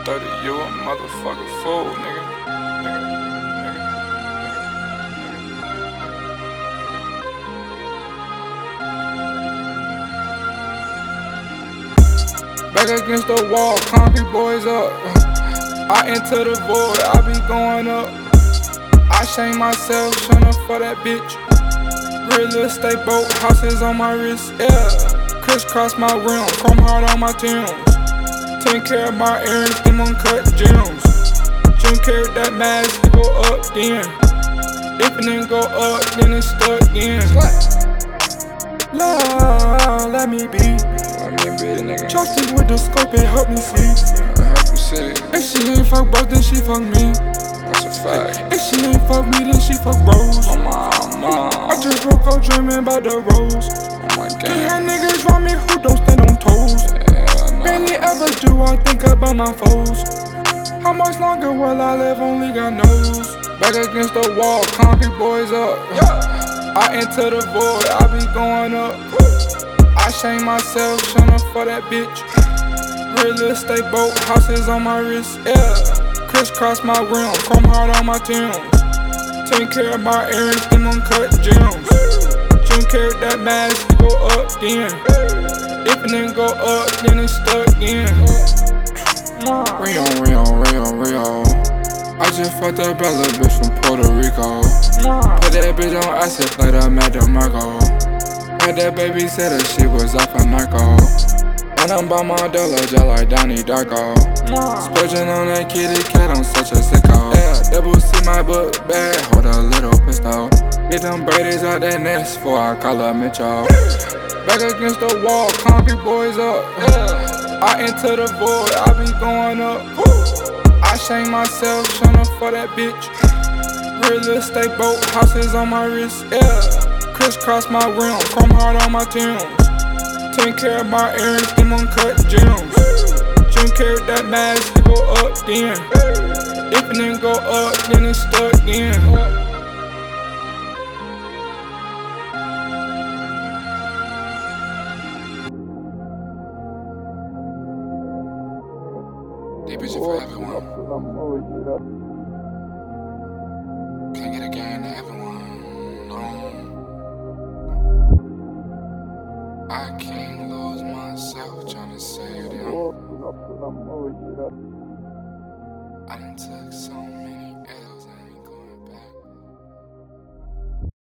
30, you a motherfucking fool, nigga. Back against the wall, concrete boys up. I enter the void, I be going up. I shame myself, shunna for that bitch. Real estate boat, houses on my wrist, yeah. Crisscross my rim, chrome hard on my Timbs. Take care of my errands, them uncut gems. Jim carried that mask, he go up then. If it didn't go up, then it's stuck in. Love, let me be. Trusted with the scope, it help me see. If she ain't fuck bros, then she fuck me. That's a fact. If she ain't fuck me, then she fuck bros. Oh my. I just woke up dreaming about the rose. Oh my god. Can't have niggas around me who don't stand on toes. Barely ever do I think about my foes. How much longer will I live? Only God knows. Back against the wall, concrete boys up. I enter the void, I be going up. I shame myself, shunna for that bitch. Real estate boat, houses on my wrist, yeah. Crisscross my rim, chrome hard on my Timbs. Take care of my errands, them uncut gems. Jim carried that mask, he go up then. If it didn't go up, then it's stuck in. Rio. I just fucked a bella bitch from Puerto Rico. Put that bitch on acid, played her Mad DeMarco. Had that baby said that she was off a narco. And I'm by my dollar, just like Donnie Darko. Splurging on that kitty cat, I'm such a sicko. Yeah, double C my book bag, hold a little pistol. Get them Brady's out that nest before I call her Mitchell. Back against the wall, concrete boys up. I enter the void, I be going up. I shame myself, shunna for that bitch. Real estate boat, houses on my wrist, yeah. Crisscross my rim, chrome hard on my Timbs. Take care of my errands, them uncut gems. Jim carried that mask, he go up then. If it didn't go up, then it's stuck in. Deep is it for everyone. Can't get again to everyone. No. I can't lose myself trying to save them.